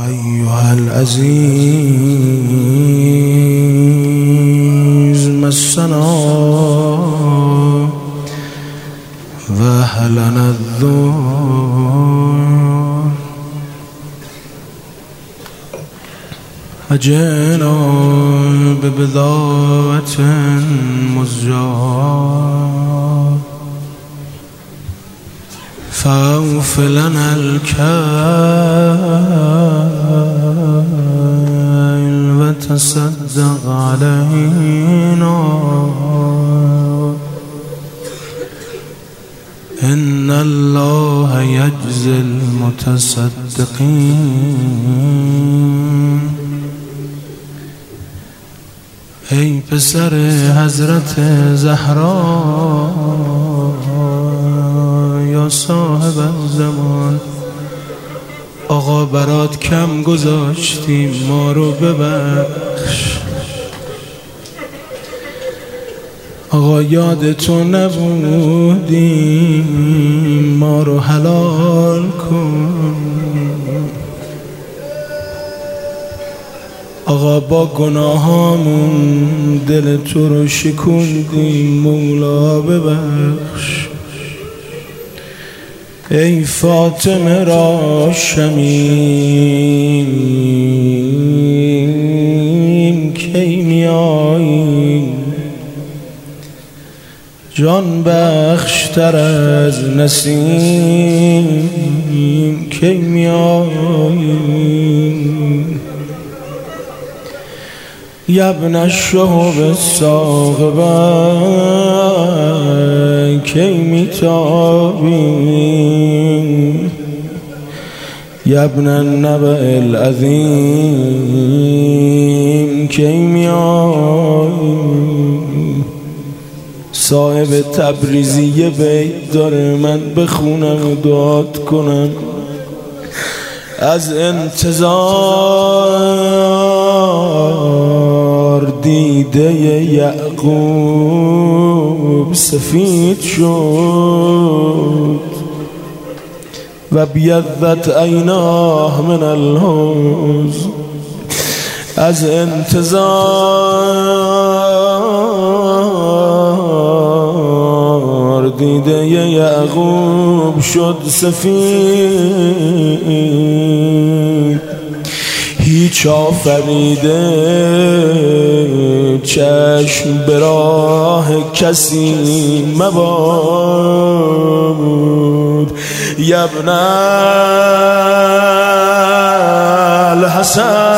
أيها العزيز مسنا وأهلنا الذل أجئنا ببضاعة مزجاة فأوف لنا الكيل وتصدق علينا إن الله يجزي المتصدقين. ای پسر حضرت زهرا یا صاحب زمان، آقا برات کم گذاشتیم، ما رو ببخش. آقا یادتو نبودیم، ما رو حلال کن. آقا با گناهامون دل تو رو شکوندیم، مولا ببخش. ای فاطمه را شمیم کی میایی، جان بخشتر از نسیم کی میایی. یا ابن الشهب الثاقبه کی میتابی، یا ابن النبأ العظیم کی میایی. صاحب تبریزی بیت داره، من بخونم و دعات کنم. از انتظار دیده یعقوب سفید شد و بیضت عیناه من الحزن. از انتظار دیده یعقوب شد سفید. هیچ آفریده چشم به راه کسی مباد. یا ابن الحسن